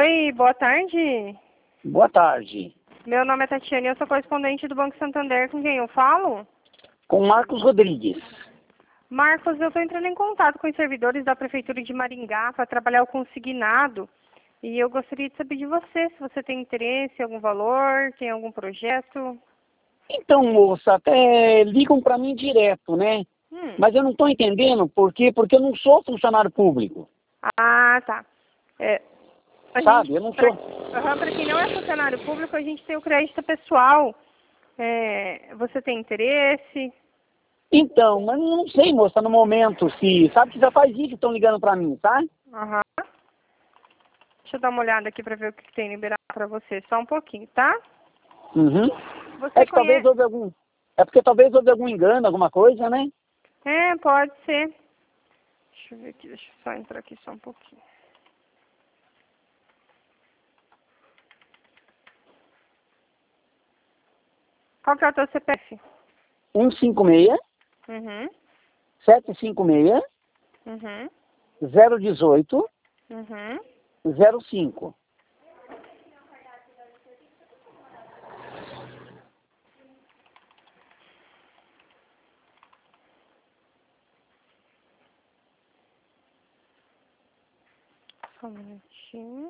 Oi, boa tarde. Boa tarde. Meu nome é Tatiane, eu sou correspondente do Banco Santander. Com quem eu falo? Com Marcos Rodrigues. Marcos, eu estou entrando em contato com os servidores da Prefeitura de Maringá para trabalhar o consignado. E eu gostaria de saber de você, se você tem interesse, algum valor, tem algum projeto. Então, moça, até ligam para mim direto, né? Mas eu não estou entendendo por quê? Porque eu não sou funcionário público. Ah, tá. Sabe, eu não sou. Para quem não é funcionário público, a gente tem o crédito pessoal. Você tem interesse? Então, mas não sei, moça, no momento, se... Sabe que já faz dia que estão ligando para mim, tá? Aham. Deixa eu dar uma olhada aqui para ver o que tem liberado para você. Só um pouquinho, tá? Uhum. Você É que talvez conhece? houve algum... É porque talvez houve algum engano, alguma coisa, né? Pode ser. Deixa eu ver aqui, deixa eu só entrar aqui só um pouquinho. Qual que é o teu CPF? 156 Uhum, 756 uhum, 018 uhum. 05. Só um minutinho.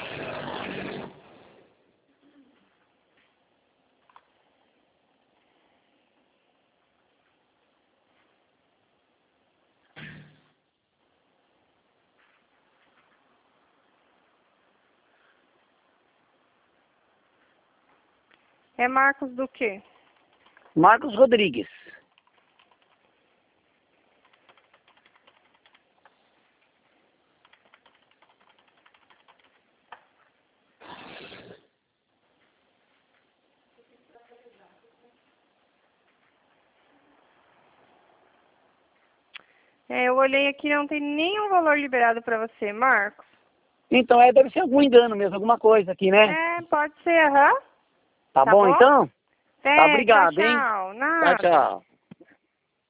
É Marcos do quê? Marcos Rodrigues. Eu olhei aqui, não tem nenhum valor liberado para você, Marcos. Então, deve ser algum engano mesmo, alguma coisa aqui, né? Pode ser, aham. Tá Tá bom, bom? então? Tá, Tchau, obrigado, hein? tchau. Tchau, Nada. tchau.